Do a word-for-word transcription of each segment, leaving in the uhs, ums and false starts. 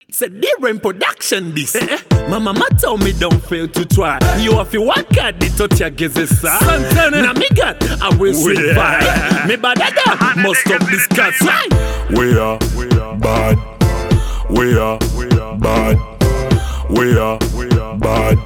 It's a different production this. Eh, eh. My mama told me don't fail to try. You have to work at the touch your gazes. Santana, now me God, I will survive. Me badada, most of these cats right. We are bad. We are bad. We are bad.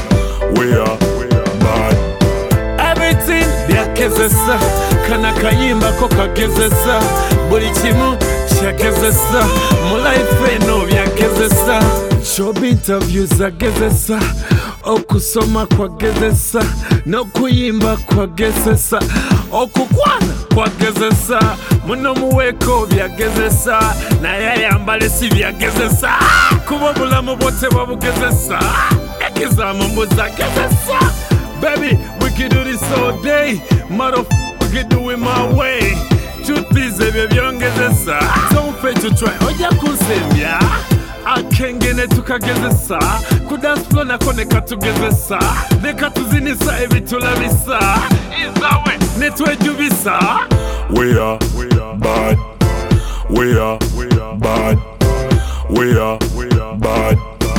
We are bad. Everything byagezesa kana kayimba ko kagezesa buri kimu cyagezesa mu life no byagezesa job interviews agezesa okusoma kwagezesa no kuyimba kwagezesa okukwana kwagezesa muno muweko byagezesa naye yambale si byagezesa kuba bulamu bote babugezesa ekizamu mbuzagezesa. Baby, we can do this all day. Motherfucker, we can do it my way. Truth is, baby, young as a sir. Don't fail to try. Oh, ya kusembia. I can't get it to kagezesa. Kuda splona koneka tugezesa. Neka tuzinisa evi tulavisa. Izawe, netwe jubisa. We are bad. We are bad. We are bad.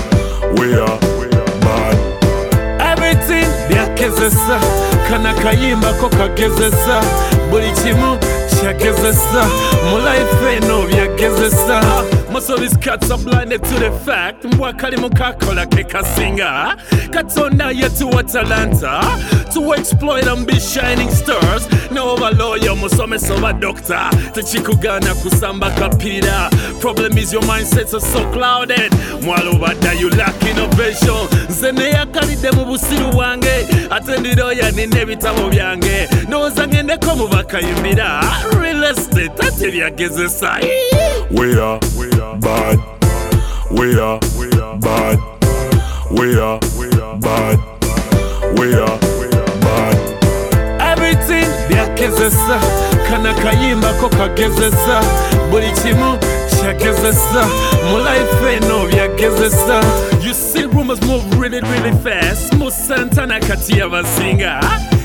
We are bad. Everything byagezesa kana kayimba ko kagezesa buri kimu cyagezesa mu life no byagezesa. Most of these cats are blinded to the fact mbwa kali mukakola ke kasinga katonda yetu wa talanta to exploit and be shining stars. No overlawyer musome sova doctor techikugana kusamba kapira. Problem is your mindsets are so clouded mwalo bada you lack innovation. Zene yakalide mu busiru wange atendiro ya nine bitabo byange noza ngende ko mubakayimbira real estate ate byagezesa. We are bad. We are bad. We are bad. We are bad. Everything byagezesa kana kayimba ko kagezesa buri kimu cyagezesa mu life no byagezesa. You see rumors move really really fast mu Santana kati y'abasinga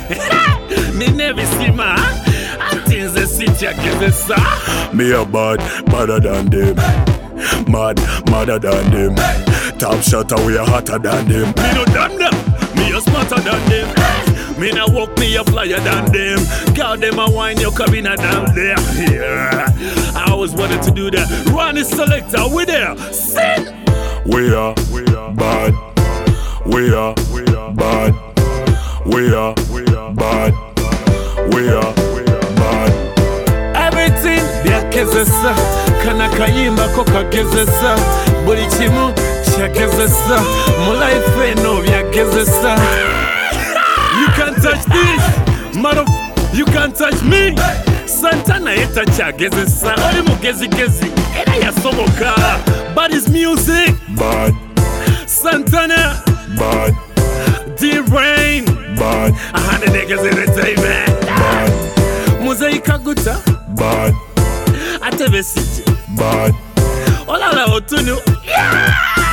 me never see ma atinze si cyagezesa. Me a bad, badder than them. Mad, madder than them. Top shotter, we are hotter than them. Me no damn them, me a smarter than them. Me na walk, me a flyer than them. God them a wine your cabina down there. Yeah, I always wanted to do that. Run the selector, we there. Sing. We are bad. We are bad. We are bad. We are bad. Everything byagezesa kana kayimba ko kagezesa buri kimu cyagezesa mu life no byagezesa. You can't touch this, mother. You can't touch me. Santana yeta cyagezesa uri mugezi gezi era yasoboka. But it's music bad. Santana bad. D-Rain bad. A hundred niggas in the table bad. Mozaika guta bad. Atebe city bad. Olala otunu yeah.